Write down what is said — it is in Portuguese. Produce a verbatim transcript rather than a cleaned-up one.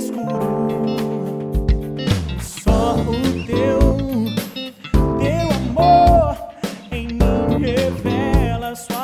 escuro. Só o teu, teu amor em mim revela sua